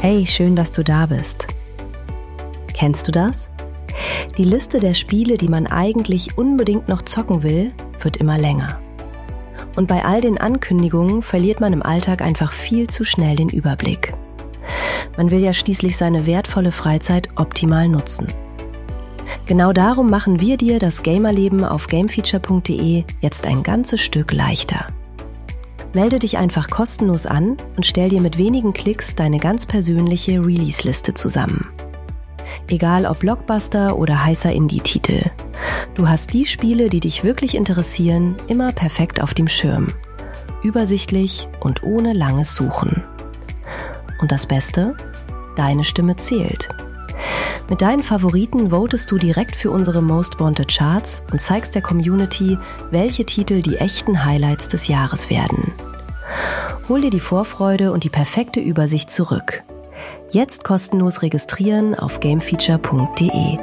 Hey, schön, dass du da bist. Kennst du das? Die Liste der Spiele, die man eigentlich unbedingt noch zocken will, wird immer länger. Und bei all den Ankündigungen verliert man im Alltag einfach viel zu schnell den Überblick. Man will ja schließlich seine wertvolle Freizeit optimal nutzen. Genau darum machen wir dir das Gamerleben auf gamefeature.de jetzt ein ganzes Stück leichter. Melde dich einfach kostenlos an und stell dir mit wenigen Klicks deine ganz persönliche Release-Liste zusammen. Egal ob Blockbuster oder heißer Indie-Titel. Du hast die Spiele, die dich wirklich interessieren, immer perfekt auf dem Schirm. Übersichtlich und ohne langes Suchen. Und das Beste? Deine Stimme zählt. Mit deinen Favoriten votest du direkt für unsere Most Wanted Charts und zeigst der Community, welche Titel die echten Highlights des Jahres werden. Hol dir die Vorfreude und die perfekte Übersicht zurück. Jetzt kostenlos registrieren auf gamefeature.de.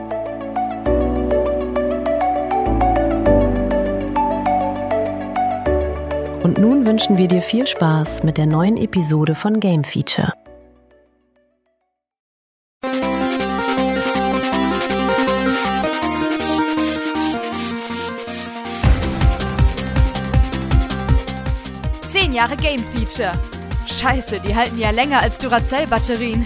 Und nun wünschen wir dir viel Spaß mit der neuen Episode von Game Feature. Jahre Game Feature. Scheiße, die halten ja länger als Duracell-Batterien.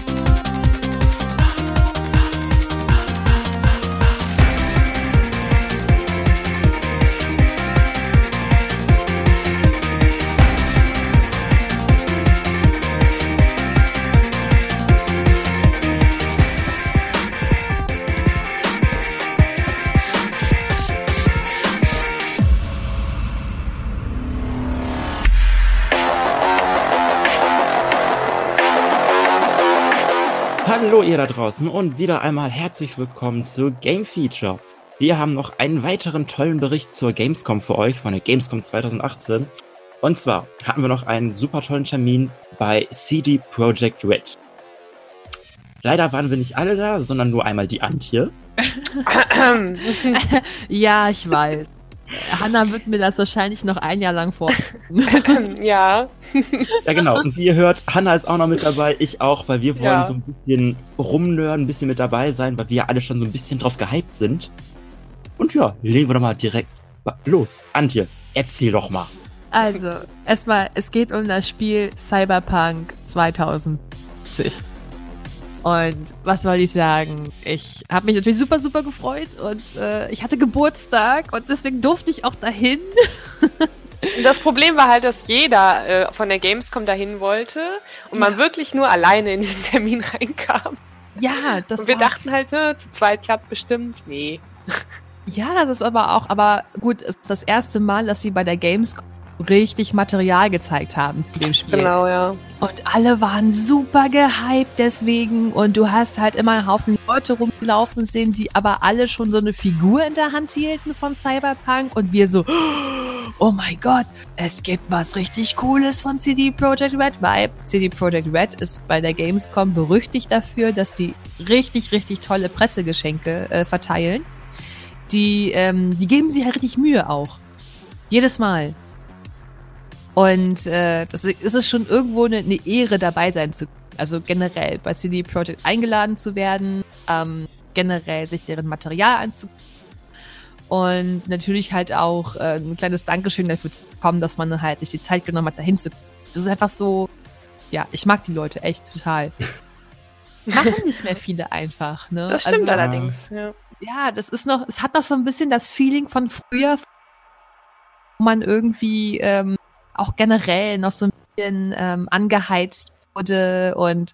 Hallo ihr da draußen und wieder einmal herzlich willkommen zu Game Feature. Wir haben noch einen weiteren tollen Bericht zur Gamescom für euch, von der Gamescom 2018. Und zwar hatten wir noch einen super tollen Termin bei CD Projekt Red. Leider waren wir nicht alle da, sondern nur einmal die Antje. Ja, ich weiß. Hanna wird mir das wahrscheinlich noch ein Jahr lang vor. Ja. Ja, genau. Und wie ihr hört, Hanna ist auch noch mit dabei, ich auch, weil wir wollen so ein bisschen rumnörden, ein bisschen mit dabei sein, weil wir ja alle schon so ein bisschen drauf gehypt sind. Und ja, legen wir doch mal direkt los. Antje, erzähl doch mal. Also, erstmal, es geht um das Spiel Cyberpunk 2070. Und was soll ich sagen? Ich habe mich natürlich super, super gefreut und ich hatte Geburtstag und deswegen durfte ich auch dahin. Das Problem war halt, dass jeder von der Gamescom dahin wollte und man wirklich nur alleine in diesen Termin reinkam. Ja, das und wir dachten halt, zu zweit klappt bestimmt. Nee. Ja, das ist aber gut, es ist das erste Mal, dass sie bei der Gamescom richtig Material gezeigt haben zu dem Spiel. Genau, ja. Und alle waren super gehypt deswegen und du hast halt immer einen Haufen Leute rumlaufen sehen, die aber alle schon so eine Figur in der Hand hielten von Cyberpunk und wir so, oh mein Gott, es gibt was richtig Cooles von CD Projekt Red, weil CD Projekt Red ist bei der Gamescom berüchtigt dafür, dass die richtig, richtig tolle Pressegeschenke verteilen. Die geben sich halt richtig Mühe auch. Jedes Mal. Und das ist es schon irgendwo eine Ehre, dabei sein zu können. Also generell bei CD Projekt eingeladen zu werden, generell sich deren Material anzugucken und natürlich halt auch ein kleines Dankeschön dafür zu bekommen, dass man halt sich die Zeit genommen hat, dahin zu kommen. Das ist einfach so, ja, ich mag die Leute echt total. Machen nicht mehr viele einfach, ne? Das stimmt allerdings, ja. Ja, es hat noch so ein bisschen das Feeling von früher, wo man irgendwie auch generell noch so ein bisschen angeheizt wurde und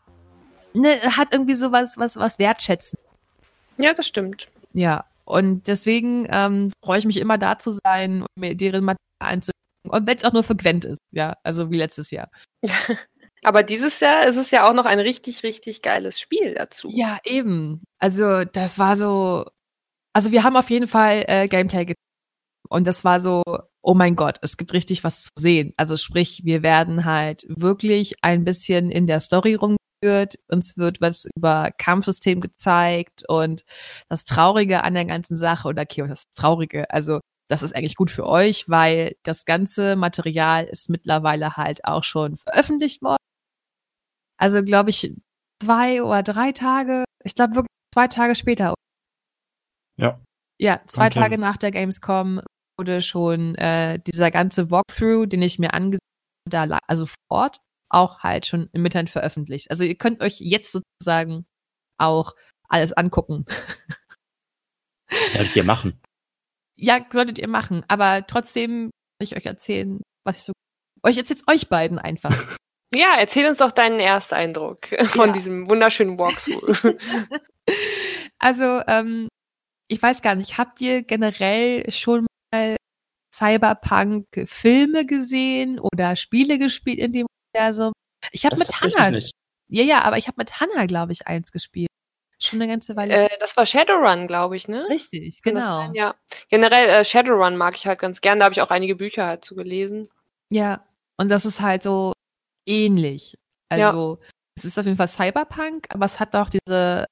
hat irgendwie so was wertschätzen. Ja, das stimmt. Ja, und deswegen freue ich mich immer da zu sein und mir deren Material anzugucken. Und wenn es auch nur für Gwent ist, ja, also wie letztes Jahr. Aber dieses Jahr ist es ja auch noch ein richtig, richtig geiles Spiel dazu. Ja, eben. Also das war so, also wir haben auf jeden Fall Gameplay gezeigt. Und das war so, oh mein Gott, es gibt richtig was zu sehen. Also sprich, wir werden halt wirklich ein bisschen in der Story rumgeführt. Uns wird was über Kampfsystem gezeigt und das Traurige an der ganzen Sache, oder okay, was ist das Traurige? Also das ist eigentlich gut für euch, weil das ganze Material ist mittlerweile halt auch schon veröffentlicht worden. Also glaube ich, 2 oder 3 Tage, ich glaube wirklich 2 Tage später. Ja. Ja, 2 Kommt hin. Tage nach der Gamescom wurde schon dieser ganze Walkthrough, den ich mir angesehen habe, also vor Ort, auch halt schon im Internet veröffentlicht. Also ihr könnt euch jetzt sozusagen auch alles angucken. Das solltet ihr machen. Ja, solltet ihr machen, aber trotzdem will ich euch erzählen, was ich so. Ich erzähl's euch beiden einfach. Ja, erzähl uns doch deinen Ersteindruck von diesem wunderschönen Walkthrough. Also, ich weiß gar nicht, habt ihr generell schon mal Cyberpunk-Filme gesehen oder Spiele gespielt in dem Universum? Ich habe Das mit tatsächlich Hannah. nicht. Ja, aber ich habe mit Hannah, glaube ich, eins gespielt. Schon eine ganze Weile. Das war Shadowrun, glaube ich, ne? Richtig, Kann das genau. sein? Ja. Generell, Shadowrun mag ich halt ganz gern. Da habe ich auch einige Bücher halt zu gelesen. Ja, und das ist halt so ähnlich. Also, es ist auf jeden Fall Cyberpunk, aber es hat auch diese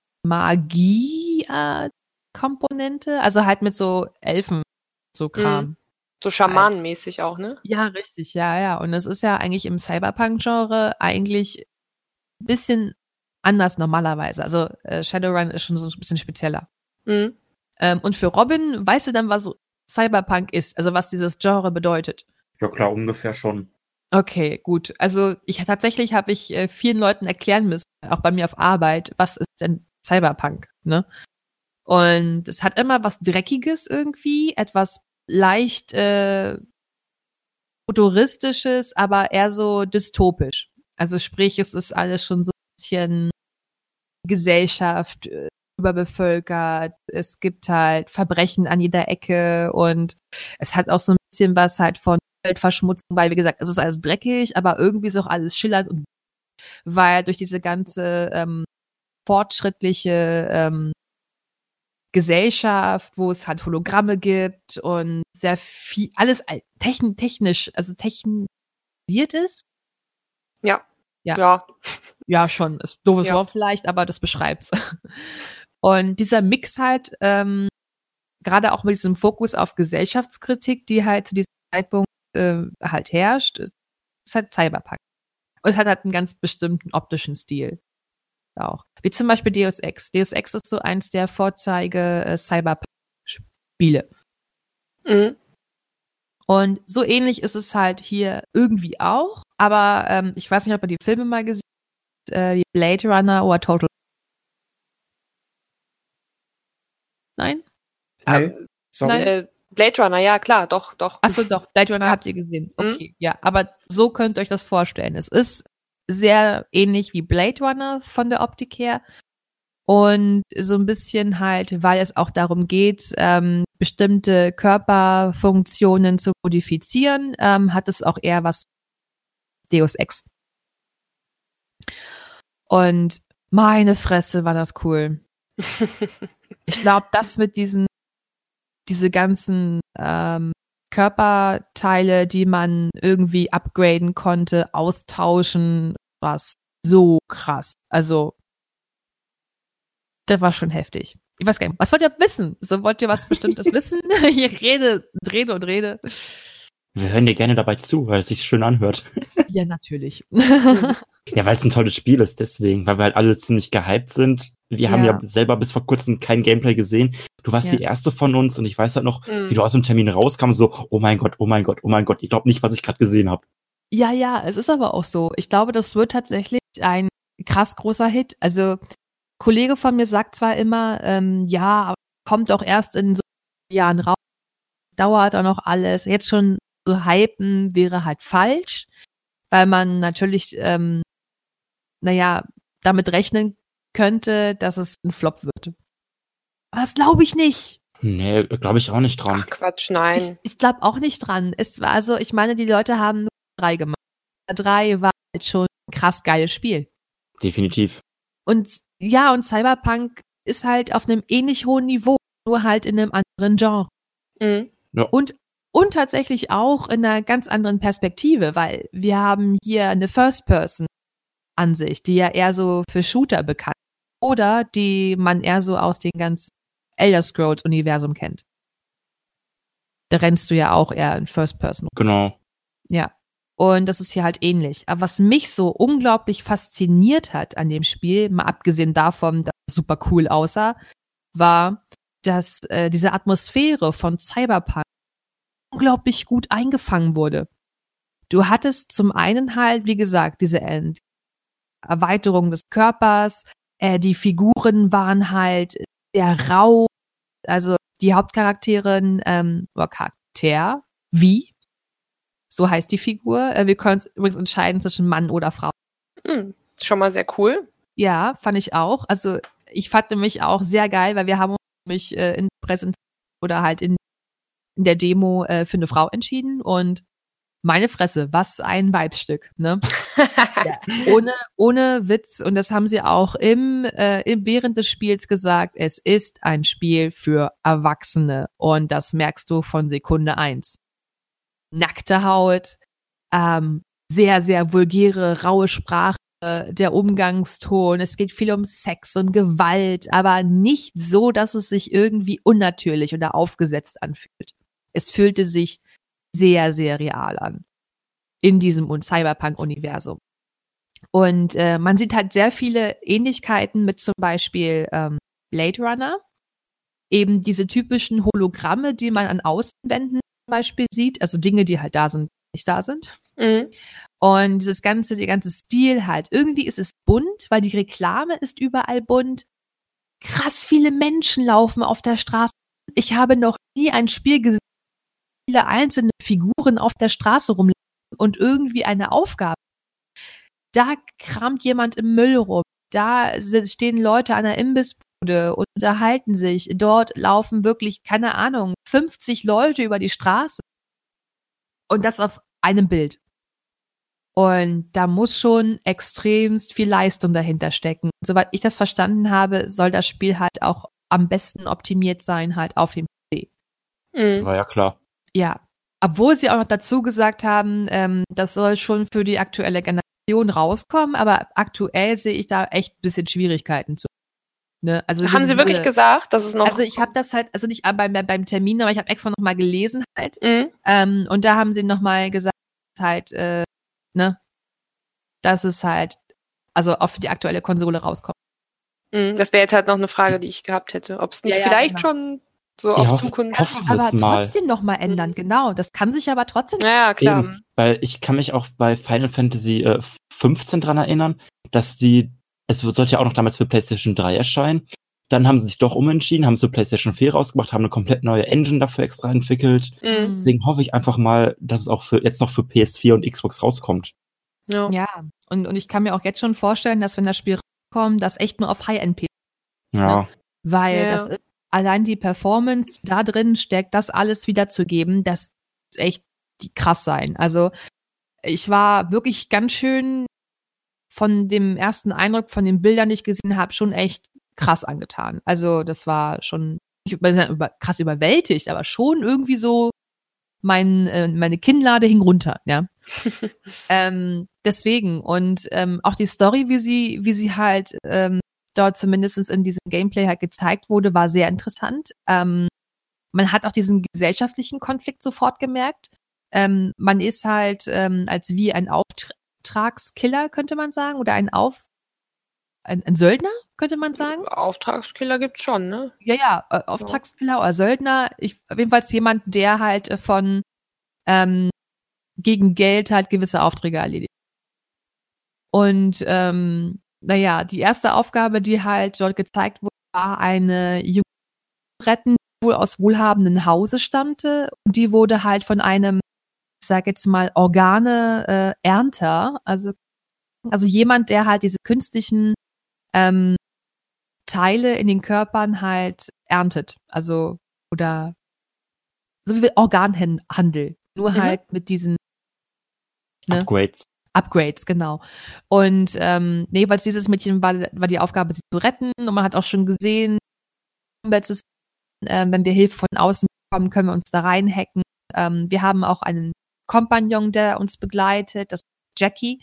Magie-Komponente, also halt mit so Elfen, so Kram. So schamanenmäßig auch, ne? Ja, richtig, ja. Und es ist ja eigentlich im Cyberpunk-Genre eigentlich ein bisschen anders normalerweise. Also Shadowrun ist schon so ein bisschen spezieller. Mhm. Und für Robin, weißt du dann, was Cyberpunk ist? Also was dieses Genre bedeutet? Ja klar, ungefähr schon. Okay, gut. Also tatsächlich habe ich vielen Leuten erklären müssen, auch bei mir auf Arbeit, was ist denn Cyberpunk, ne? Und es hat immer was Dreckiges irgendwie, etwas leicht futuristisches, aber eher so dystopisch. Also sprich, es ist alles schon so ein bisschen Gesellschaft überbevölkert. Es gibt halt Verbrechen an jeder Ecke und es hat auch so ein bisschen was halt von Umweltverschmutzung, weil, wie gesagt, es ist alles dreckig, aber irgendwie ist auch alles schillernd und weil durch diese ganze fortschrittliche Gesellschaft, wo es halt Hologramme gibt und sehr viel, alles technisch, also technisiert ist. Ja. Ja, schon. Ist ein doofes Ja. Wort vielleicht, aber das beschreibt's. Und dieser Mix halt, gerade auch mit diesem Fokus auf Gesellschaftskritik, die halt zu diesem Zeitpunkt halt herrscht, ist halt Cyberpunk. Und es hat halt einen ganz bestimmten optischen Stil. Auch. Wie zum Beispiel Deus Ex. Deus Ex ist so eins der Vorzeige-Cyberpunk-Spiele. Mhm. Und so ähnlich ist es halt hier irgendwie auch, aber ich weiß nicht, ob ihr die Filme mal gesehen habt, wie Blade Runner oder Total. Nein? Nee, sorry. Nein. Blade Runner, ja klar, doch. Achso, doch, Blade Runner Ja. habt ihr gesehen. Okay, ja, aber so könnt ihr euch das vorstellen. Es ist sehr ähnlich wie Blade Runner von der Optik her und so ein bisschen halt, weil es auch darum geht, bestimmte Körperfunktionen zu modifizieren, hat es auch eher was Deus Ex. Und meine Fresse war das cool. Ich glaube, das mit diese ganzen Körperteile, die man irgendwie upgraden konnte, austauschen, war so krass. Also, das war schon heftig. Ich weiß gar nicht, was wollt ihr wissen? So, wollt ihr was Bestimmtes wissen? Ich rede und rede. Wir hören dir gerne dabei zu, weil es sich schön anhört. Ja, natürlich. Ja, weil es ein tolles Spiel ist, deswegen, weil wir halt alle ziemlich gehypt sind. Wir haben ja selber bis vor kurzem kein Gameplay gesehen. Du warst die erste von uns und ich weiß halt noch, wie du aus dem Termin rauskam, so, oh mein Gott, ich glaube nicht, was ich gerade gesehen habe. Ja, es ist aber auch so. Ich glaube, das wird tatsächlich ein krass großer Hit. Also, ein Kollege von mir sagt zwar immer, ja, kommt doch erst in so Jahren raus, dauert auch noch alles. Jetzt schon so hypen wäre halt falsch, weil man natürlich, damit rechnen könnte, dass es ein Flop wird. Aber das glaube ich nicht. Nee, glaube ich auch nicht dran. Ach Quatsch, nein. Ich glaube auch nicht dran. Es war also, ich meine, die Leute haben nur 3 gemacht. 3 war halt schon ein krass geiles Spiel. Definitiv. Und ja, und Cyberpunk ist halt auf einem ähnlich hohen Niveau, nur halt in einem anderen Genre. Mhm. Ja. Und tatsächlich auch in einer ganz anderen Perspektive, weil wir haben hier eine First-Person-Ansicht, die ja eher so für Shooter bekannt ist. Oder die man eher so aus dem ganzen Elder Scrolls-Universum kennt. Da rennst du ja auch eher in First-Person. Genau. Ja. Und das ist hier halt ähnlich. Aber was mich so unglaublich fasziniert hat an dem Spiel, mal abgesehen davon, dass es super cool aussah, war, dass diese Atmosphäre von Cyberpunk unglaublich gut eingefangen wurde. Du hattest zum einen halt, wie gesagt, diese Erweiterung des Körpers, die Figuren waren halt sehr rau, also die Hauptcharakterin oder Charakter, wie? So heißt die Figur. Wir können uns übrigens entscheiden zwischen Mann oder Frau. Schon mal sehr cool. Ja, fand ich auch. Also ich fand nämlich auch sehr geil, weil wir haben mich in Präsentation oder halt in der Demo für eine Frau entschieden und meine Fresse, was ein Weibsstück, ne? Ja, ohne Witz. Und das haben sie auch während des Spiels gesagt, es ist ein Spiel für Erwachsene. Und das merkst du von Sekunde 1. Nackte Haut, sehr, sehr vulgäre, raue Sprache, der Umgangston. Es geht viel um Sex und Gewalt, aber nicht so, dass es sich irgendwie unnatürlich oder aufgesetzt anfühlt. Es fühlte sich sehr, sehr real an in diesem Cyberpunk-Universum. Und man sieht halt sehr viele Ähnlichkeiten mit zum Beispiel Blade Runner. Eben diese typischen Hologramme, die man an Außenwänden zum Beispiel sieht, also Dinge, die halt da sind, nicht da sind. Mhm. Und der ganze Stil halt. Irgendwie ist es bunt, weil die Reklame ist überall bunt. Krass viele Menschen laufen auf der Straße. Ich habe noch nie ein Spiel gesehen, wo viele einzelne Figuren auf der Straße rumlaufen und irgendwie eine Aufgabe. Da kramt jemand im Müll rum. Da stehen Leute an der Imbissbude und unterhalten sich. Dort laufen wirklich, keine Ahnung, 50 Leute über die Straße. Und das auf einem Bild. Und da muss schon extremst viel Leistung dahinter stecken. Soweit ich das verstanden habe, soll das Spiel halt auch am besten optimiert sein, halt auf dem PC. War ja klar. Ja. Obwohl sie auch noch dazu gesagt haben, das soll schon für die aktuelle Generation rauskommen, aber aktuell sehe ich da echt ein bisschen Schwierigkeiten zu. Ne? Also haben sie wirklich gesagt, dass es noch... Also ich habe das halt, also nicht beim Termin, aber ich habe extra nochmal gelesen halt. Mhm. Und da haben sie nochmal gesagt, halt, ne, dass es halt, also auch für die aktuelle Konsole rauskommt. Das wäre jetzt halt noch eine Frage, die ich gehabt hätte. Ob es nicht vielleicht schon so auf Zukunft... Aber trotzdem nochmal ändern, genau. Das kann sich aber trotzdem... Ja, klar. Eben, weil ich kann mich auch bei Final Fantasy 15 dran erinnern, dass es sollte ja auch noch damals für PlayStation 3 erscheinen. Dann haben sie sich doch umentschieden, haben so PlayStation 4 rausgebracht, haben eine komplett neue Engine dafür extra entwickelt. Mhm. Deswegen hoffe ich einfach mal, dass es auch jetzt noch für PS4 und Xbox rauskommt. Ja, und ich kann mir auch jetzt schon vorstellen, dass wenn das Spiel rauskommt, das echt nur auf High-End PC. Ja. Ne? Weil das ist, allein die Performance da drin steckt, das alles wiederzugeben, das ist echt krass sein. Also ich war wirklich ganz schön von dem ersten Eindruck, von den Bildern, die ich gesehen habe, schon echt krass angetan. Also das war schon krass überwältigt, aber schon irgendwie so meine Kinnlade hing runter, ja. Deswegen und auch die Story, wie sie halt dort zumindest in diesem Gameplay halt gezeigt wurde, war sehr interessant. Man hat auch diesen gesellschaftlichen Konflikt sofort gemerkt. Man ist halt als wie ein Auftragskiller, könnte man sagen, oder ein Söldner, könnte man sagen. Auftragskiller gibt's schon, ne? Ja, Auftragskiller oder Söldner. Jedenfalls jemand, der halt gegen Geld halt gewisse Aufträge erledigt. Und die erste Aufgabe, die halt dort gezeigt wurde, war eine junge retten, die wohl aus wohlhabenden Hause stammte. Und die wurde halt von einem, ich sag jetzt mal, Organe-Ernter, also jemand, der halt diese künstlichen Teile in den Körpern halt erntet. Also, oder so wie Organhandel. Nur halt mit diesen Upgrades, genau. Und jeweils dieses Mädchen war die Aufgabe, sie zu retten. Und man hat auch schon gesehen, wenn wir Hilfe von außen bekommen, können wir uns da reinhacken. Wir haben auch einen Kompagnon, der uns begleitet, das ist Jackie.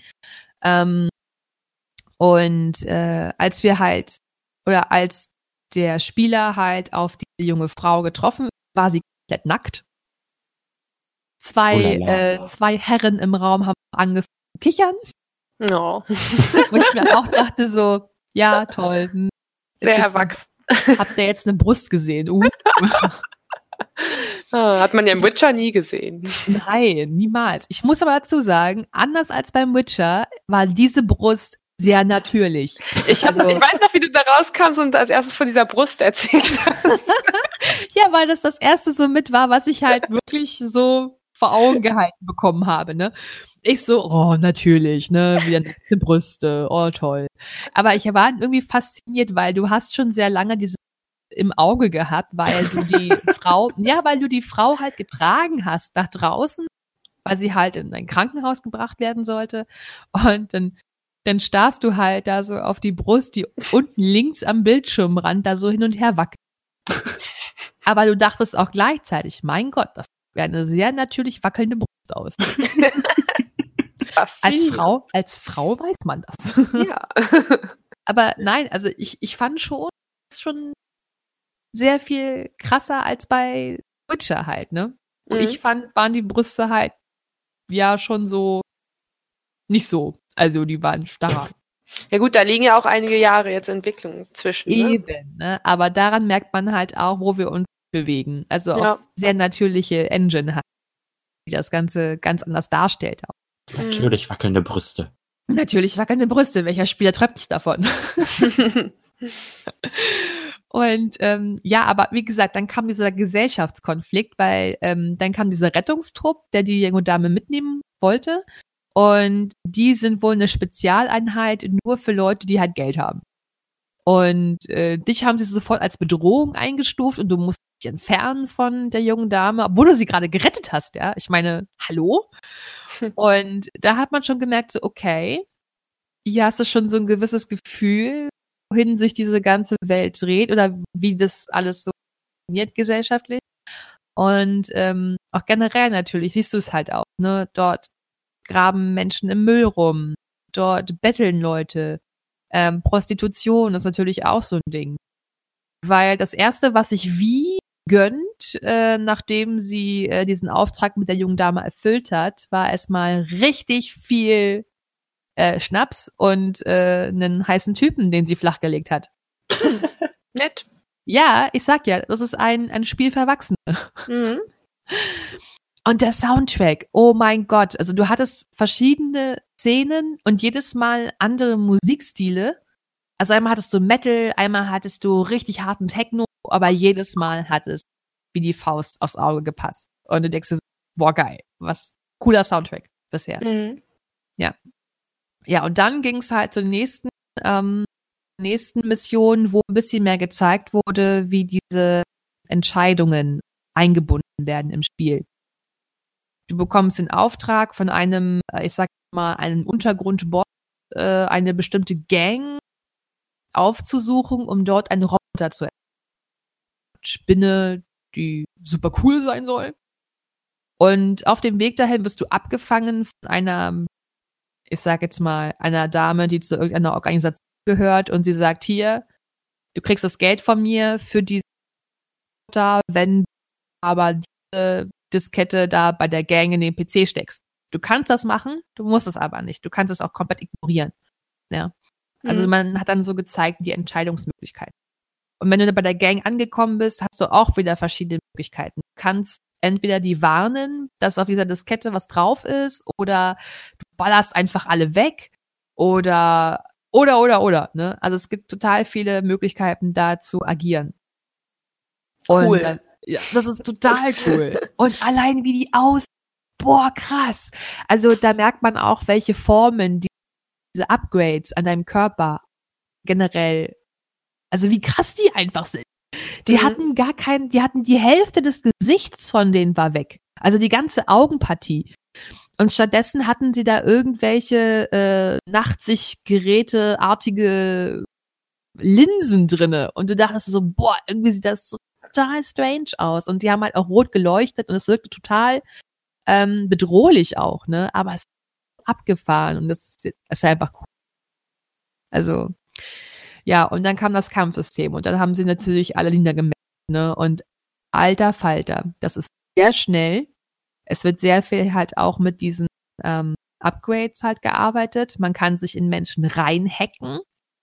Als der Spieler halt auf diese junge Frau getroffen, war sie komplett nackt. Zwei Herren im Raum haben angefangen zu kichern. No. Und ich mir auch dachte so, ja, toll. Sehr erwachsen. Habt ihr jetzt eine Brust gesehen? Hat man ja im Witcher nie gesehen. Nein, niemals. Ich muss aber dazu sagen, anders als beim Witcher war diese Brust sehr natürlich. Ich weiß noch, wie du da rauskamst und als erstes von dieser Brust erzählt hast. Ja, weil das erste so mit war, was ich halt wirklich so vor Augen gehalten bekommen habe, ne? Ich so, oh, natürlich, ne, wieder nackte Brüste, oh, toll. Aber ich war irgendwie fasziniert, weil du hast schon sehr lange diese im Auge gehabt, weil du die Frau halt getragen hast nach draußen, weil sie halt in ein Krankenhaus gebracht werden sollte. Und dann starrst du halt da so auf die Brust, die unten links am Bildschirmrand da so hin und her wackelt. Aber du dachtest auch gleichzeitig, mein Gott, das wäre eine sehr natürlich wackelnde Brust aus. Als Frau weiß man das. Ja. Aber nein, also ich fand schon sehr viel krasser als bei Witcher halt, ne? Und ich fand, waren die Brüste halt ja schon so nicht so. Also die waren starr. Ja gut, da liegen ja auch einige Jahre jetzt Entwicklung zwischen. Eben, ne? Aber daran merkt man halt auch, wo wir uns bewegen. Also auch sehr natürliche Engine hat, die das Ganze ganz anders darstellt. Auch. Natürlich wackelnde Brüste. Natürlich wackelnde Brüste. Welcher Spieler träumt nicht davon? Und aber wie gesagt, dann kam dieser Gesellschaftskonflikt, weil dann kam dieser Rettungstrupp, der die junge Dame mitnehmen wollte. Und die sind wohl eine Spezialeinheit nur für Leute, die halt Geld haben. Und dich haben sie sofort als Bedrohung eingestuft und du musst dich entfernen von der jungen Dame, obwohl du sie gerade gerettet hast, ja. Ich meine, hallo? Und da hat man schon gemerkt, so okay, hier hast du schon so ein gewisses Gefühl, wohin sich diese ganze Welt dreht oder wie das alles so funktioniert gesellschaftlich. Und auch generell natürlich siehst du es halt auch, ne? Dort graben Menschen im Müll rum, dort betteln Leute. Prostitution ist natürlich auch so ein Ding. Weil das Erste, was sich wie gönnt, nachdem sie diesen Auftrag mit der jungen Dame erfüllt hat, war erstmal richtig viel Schnaps und einen heißen Typen, den sie flachgelegt hat. Nett. Ja, ich sag ja, das ist ein Spiel für Erwachsene. Mhm. Und der Soundtrack, oh mein Gott, also du hattest verschiedene Szenen und jedes Mal andere Musikstile. Also einmal hattest du Metal, einmal hattest du richtig harten Techno, aber jedes Mal hat es wie die Faust aufs Auge gepasst. Und du denkst dir, boah, geil, was cooler Soundtrack bisher. Mhm. Ja. Ja, und dann ging es halt zur nächsten Mission, wo ein bisschen mehr gezeigt wurde, wie diese Entscheidungen eingebunden werden im Spiel. Du bekommst den Auftrag von einem, ich sag mal, einen Untergrundboss, eine bestimmte Gang aufzusuchen, um dort einen Roboter zu Spinne, die super cool sein soll. Und auf dem Weg dahin wirst du abgefangen von einer, ich sag jetzt mal, einer Dame, die zu irgendeiner Organisation gehört und sie sagt, hier, du kriegst das Geld von mir für diese Roboter, wenn du aber diese Diskette da bei der Gang in den PC steckst. Du kannst das machen, du musst es aber nicht. Du kannst es auch komplett ignorieren. Ja. Also man hat dann so gezeigt, die Entscheidungsmöglichkeiten. Und wenn du bei der Gang angekommen bist, hast du auch wieder verschiedene Möglichkeiten. Du kannst entweder die warnen, dass auf dieser Diskette was drauf ist, oder du ballerst einfach alle weg, oder, ne? Also es gibt total viele Möglichkeiten, da zu agieren. Cool. Und ja, das ist total cool. Und allein wie die aussehen, boah, krass. Also da merkt man auch, welche Formen diese Upgrades an deinem Körper generell, also wie krass die einfach sind. Die hatten die hatten die Hälfte des Gesichts von denen war weg. Also die ganze Augenpartie. Und stattdessen hatten sie da irgendwelche Nachtsichtgeräteartige Linsen drinne. Und du dachtest so, boah, irgendwie sieht das so total strange aus. Und die haben halt auch rot geleuchtet und es wirkte total bedrohlich auch, ne? Aber es ist abgefahren und das ist einfach cool. Also, ja, und dann kam das Kampfsystem und dann haben sie natürlich alle niedergemäht, ne? Und alter Falter, das ist sehr schnell. Es wird sehr viel halt auch mit diesen Upgrades halt gearbeitet. Man kann sich in Menschen reinhacken.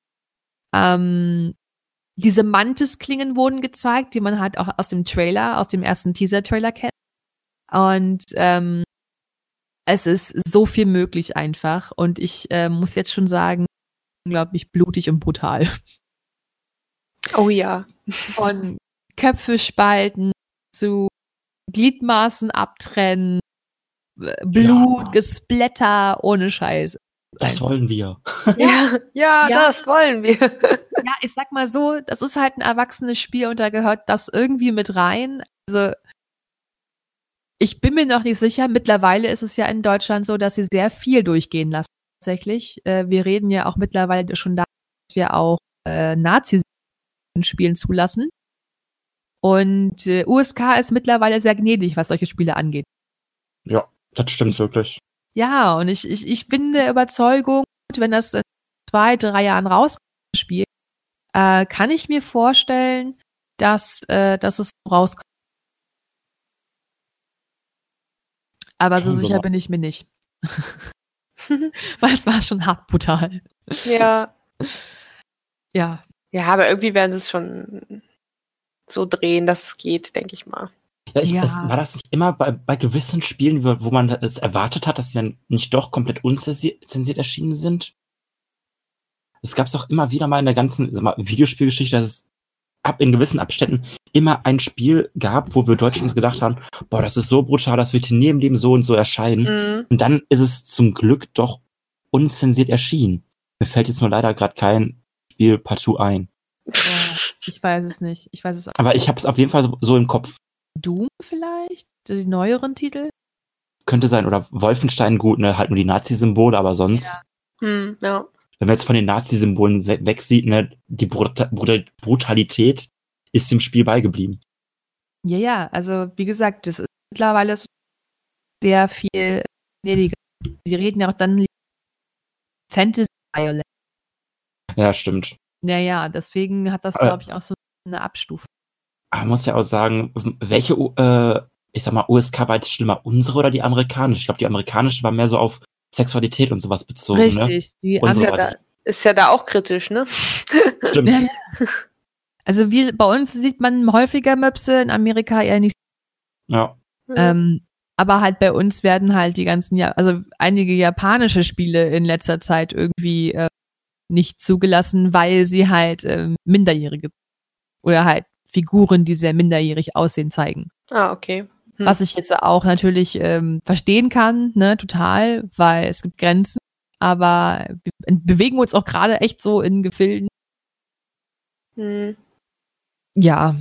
Diese Mantis-Klingen wurden gezeigt, die man halt auch aus dem ersten Teaser-Trailer kennt. Und es ist so viel möglich einfach. Und ich muss jetzt schon sagen, unglaublich blutig und brutal. Oh ja. Von Köpfe spalten zu Gliedmaßen abtrennen, Blut, Gesplatter, ohne Scheiß. Das wollen wir. Ja, das wollen wir. Ja, ich sag mal so, das ist halt ein erwachsenes Spiel und da gehört das irgendwie mit rein. Also ich bin mir noch nicht sicher. Mittlerweile ist es ja in Deutschland so, dass sie sehr viel durchgehen lassen. Tatsächlich. Wir reden ja auch mittlerweile schon da, dass wir auch Nazis in Spielen zulassen. Und USK ist mittlerweile sehr gnädig, was solche Spiele angeht. Ja, das stimmt wirklich. Ja, und ich bin der Überzeugung, wenn das in 2-3 Jahren rausspielt, kann ich mir vorstellen, dass es rauskommt. Aber so sicher bin ich mir nicht. Weil es war schon hart brutal. Ja. Ja. Ja, aber irgendwie werden sie es schon so drehen, dass es geht, denke ich mal. Ja, war das nicht immer bei gewissen Spielen, wo man es erwartet hat, dass sie dann nicht doch komplett unzensiert erschienen sind? Es gab es doch immer wieder mal in der ganzen Videospielgeschichte, dass es in gewissen Abständen immer ein Spiel gab, wo wir Deutschen uns gedacht haben, boah, das ist so brutal, das wird in jedem Leben so und so erscheinen. Mhm. Und dann ist es zum Glück doch unzensiert erschienen. Mir fällt jetzt nur leider gerade kein Spiel partout ein. Ich weiß es nicht. Ich weiß es auch. Aber ich habe es auf jeden Fall so im Kopf. Doom vielleicht? Die neueren Titel? Könnte sein. Oder Wolfenstein, gut, ne, halt nur die Nazi-Symbole, aber sonst. Ja. Ja. Wenn man jetzt von den Nazi-Symbolen wegsieht, ne, die Brutalität ist dem Spiel beigeblieben. Ja, also wie gesagt, das ist mittlerweile sehr viel gnädiger. Sie reden ja auch dann Fantasy-Violence. Ja, stimmt. Ja, deswegen hat das, glaube ich, auch so eine Abstufung. Aber man muss ja auch sagen, welche, ich sag mal, USK war jetzt schlimmer, unsere oder die amerikanische? Ich glaube, die amerikanische war mehr so auf Sexualität und sowas bezogen. Richtig. Ne? Ist ja da auch kritisch, ne? Stimmt. Ja. Also bei uns sieht man häufiger Möpse, in Amerika eher nicht. Ja. Aber halt bei uns werden halt die ganzen, also einige japanische Spiele in letzter Zeit irgendwie nicht zugelassen, weil sie halt Minderjährige oder halt Figuren, die sehr minderjährig aussehen, zeigen. Ah, okay. Was ich jetzt auch natürlich verstehen kann, ne, total, weil es gibt Grenzen, aber wir bewegen uns auch gerade echt so in Gefilden. Ja.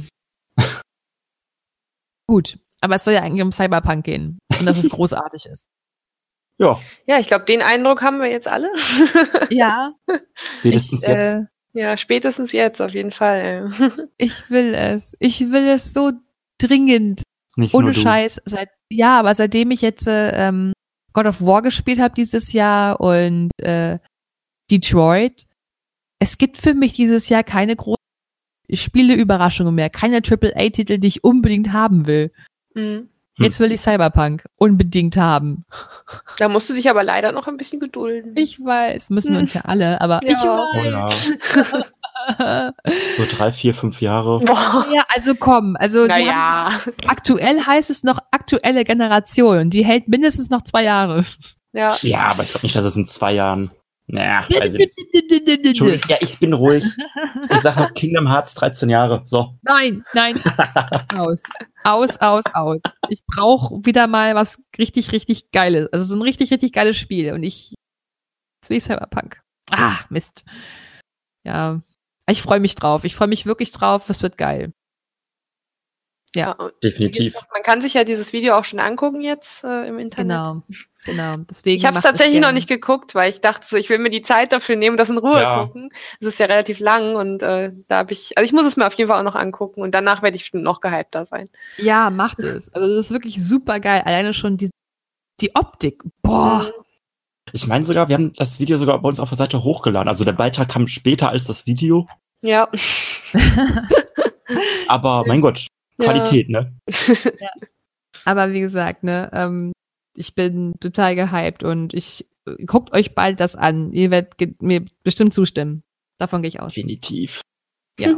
Gut, aber es soll ja eigentlich um Cyberpunk gehen und dass es großartig ist. Ja. Ja, ich glaube, den Eindruck haben wir jetzt alle. Ja. Spätestens jetzt. Ja, spätestens jetzt, auf jeden Fall. Ich will es. Ich will es so dringend. Nicht Ohne nur du. Scheiß. Aber seitdem ich jetzt God of War gespielt habe dieses Jahr und Detroit, es gibt für mich dieses Jahr keine großen Spieleüberraschungen mehr. Keine AAA-Titel, die ich unbedingt haben will. Jetzt will ich Cyberpunk unbedingt haben. Da musst du dich aber leider noch ein bisschen gedulden. Ich weiß, müssen wir uns ja alle, aber Ja. ich weiß. Oh ja. So 3, 4, 5 Jahre. Boah. Ja, also komm, also sie Naja. haben, aktuell heißt es noch aktuelle Generation. Die hält mindestens noch 2 Jahre. Ja. Ja, aber ich glaube nicht, dass es in 2 Jahren. Naja, weiß ich nicht. Entschuldigung, ja, ich bin ruhig. Ich sage noch Kingdom Hearts 13 Jahre. So. Nein. Aus. Ich brauche wieder mal was richtig, richtig Geiles. Also so ein richtig, richtig geiles Spiel. Und das will Cyberpunk. Mist. Ja. Ich freue mich drauf. Ich freue mich wirklich drauf. Es wird geil. Ja. Definitiv. Man kann sich ja dieses Video auch schon angucken jetzt im Internet. Genau. Deswegen Ich habe es tatsächlich noch nicht geguckt, weil ich dachte so, ich will mir die Zeit dafür nehmen, das in Ruhe gucken. Es ist ja relativ lang und da habe ich muss es mir auf jeden Fall auch noch angucken und danach werde ich noch gehypter sein. Ja, macht es. Also das ist wirklich super geil. Alleine schon die Optik. Boah. Ich meine sogar, wir haben das Video sogar bei uns auf der Seite hochgeladen. Also der Beitrag kam später als das Video. Ja. Aber mein Gott, Qualität, ne? Ja. Aber wie gesagt, ne, ich bin total gehypt und guckt euch bald das an. Ihr werdet mir bestimmt zustimmen. Davon gehe ich aus. Definitiv. Ja.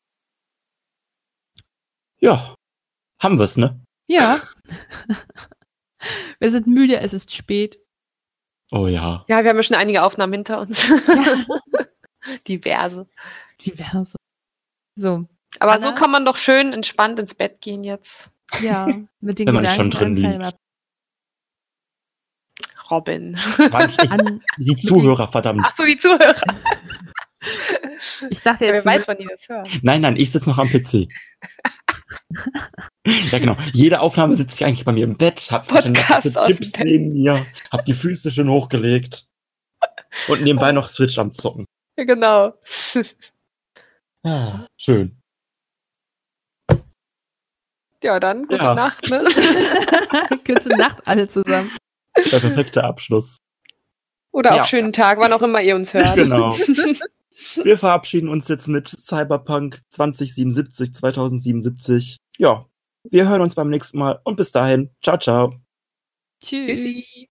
Ja, haben wir's, ne? Ja. Wir sind müde, es ist spät. Oh ja. Ja, wir haben ja schon einige Aufnahmen hinter uns. Ja. Diverse. So. Aber Anna? so kann man doch schön entspannt ins Bett gehen jetzt. Ja, mit den Wenn man Gedanken schon drin an liegt. Cyberpunk. Robin. Die Zuhörer, verdammt. Ach so, die Zuhörer. Ich dachte Ja, jetzt, wer weiß, wann die das hören. Nein, ich sitze noch am PC. Ja, genau. Jede Aufnahme sitze ich eigentlich bei mir im Bett, hab Podcast aus dem Tipps Bett. neben mir, hab die Füße schön hochgelegt und nebenbei noch Switch am Zocken. Ja, genau. Ah, schön. Ja, dann gute Ja. Nacht, ne? gute Nacht alle zusammen. Der perfekte Abschluss. Oder auch Ja. schönen Tag, wann auch immer ihr uns hört. Genau. Wir verabschieden uns jetzt mit Cyberpunk 2077. Ja, wir hören uns beim nächsten Mal und bis dahin. Ciao, ciao. Tschüss. Tschüssi.